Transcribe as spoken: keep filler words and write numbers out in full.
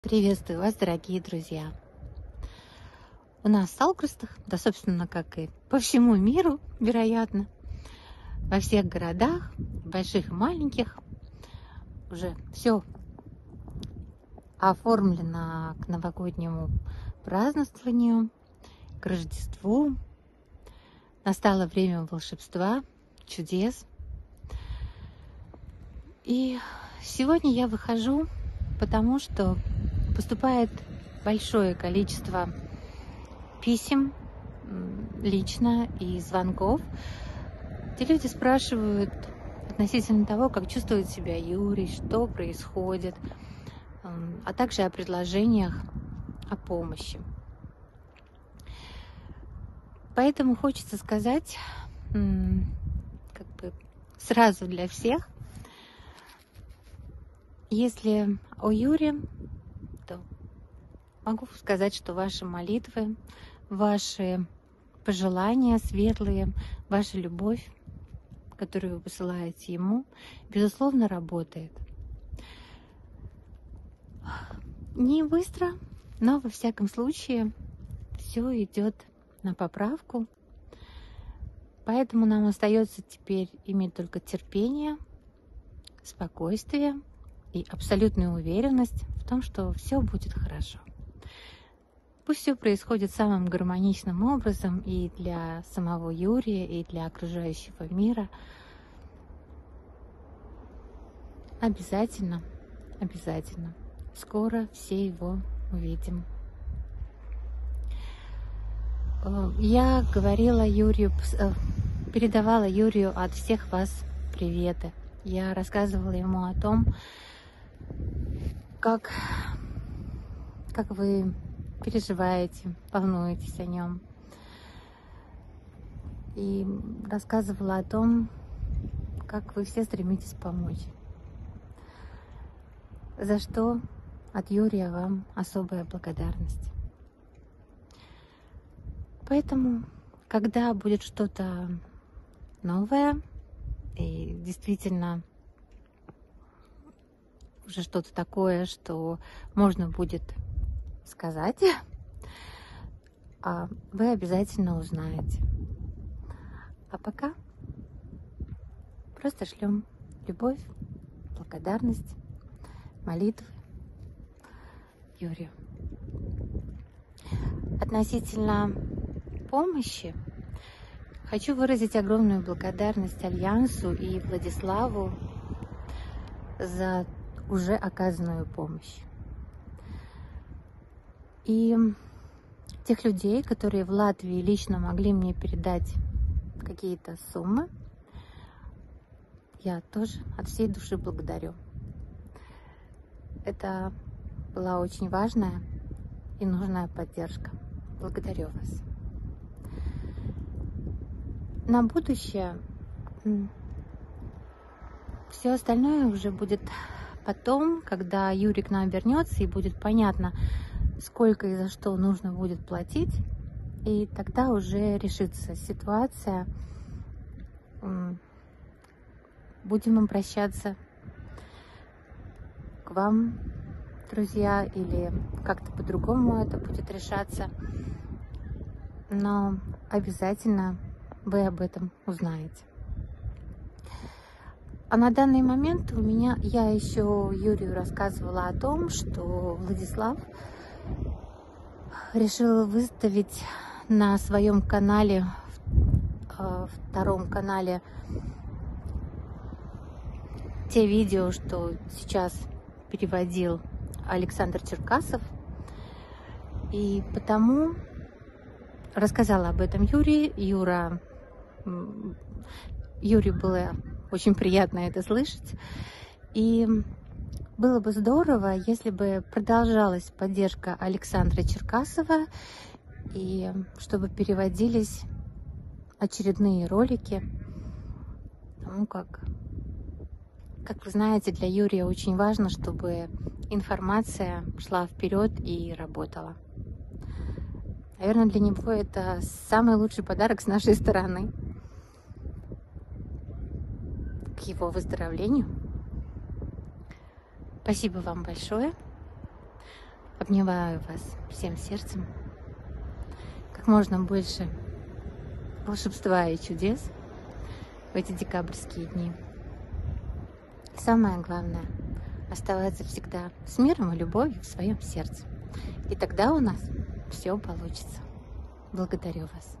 Приветствую вас, дорогие друзья! У нас в Салкрастах, да, собственно, как и по всему миру, вероятно, во всех городах, больших и маленьких, уже все оформлено к новогоднему празднованию, к Рождеству. Настало время волшебства, чудес. И сегодня я выхожу, потому что поступает большое количество писем лично и звонков, где люди спрашивают относительно того, как чувствует себя Юрий, что происходит, а также о предложениях о помощи. Поэтому хочется сказать как бы сразу для всех: если о Юре, то могу сказать, что ваши молитвы, ваши пожелания светлые, ваша любовь, которую вы посылаете ему, безусловно, работает. Не быстро, но во всяком случае все идет на поправку. Поэтому нам остается теперь иметь только терпение, спокойствие и абсолютную уверенность в том, что все будет хорошо. Пусть все происходит самым гармоничным образом и для самого Юрия, и для окружающего мира. Обязательно, обязательно. Скоро все его увидим. Я говорила Юрию, передавала Юрию от всех вас приветы. Я рассказывала ему о том, как, как вы переживаете, волнуетесь о нем. И рассказывала о том, как вы все стремитесь помочь. За что от Юрия вам особая благодарность. Поэтому, когда будет что-то новое и действительно уже что-то такое, что можно будет сказать, вы обязательно узнаете. А пока просто шлем любовь, благодарность, молитвы Юрию. Относительно помощи хочу выразить огромную благодарность Альянсу и Владиславу за уже оказанную помощь. И тех людей, которые в Латвии лично могли мне передать какие-то суммы, я тоже от всей души благодарю. Это была очень важная и нужная поддержка. Благодарю вас. На будущее все остальное уже будет потом, когда Юрий к нам вернется и будет понятно, сколько и за что нужно будет платить, и тогда уже решится ситуация. Будем обращаться к вам, друзья, или как-то по-другому это будет решаться, но обязательно вы об этом узнаете. А на данный момент у меня, я еще Юрию рассказывала о том, что Владислав решил выставить на своем канале, втором канале, те видео, что сейчас переводил Александр Черкасов. И потому рассказала об этом Юрию. Юра, Юрию было очень приятно это слышать. И было бы здорово, если бы продолжалась поддержка Александра Черкасова, и чтобы переводились очередные ролики. Ну, как, как вы знаете, для Юрия очень важно, чтобы информация шла вперед и работала. Наверное, для него это самый лучший подарок с нашей стороны к его выздоровлению. Спасибо вам большое. Обнимаю вас всем сердцем. Как можно больше волшебства и чудес в эти декабрьские дни. Самое главное — оставаться всегда с миром и любовью в своем сердце. И тогда у нас все получится. Благодарю вас.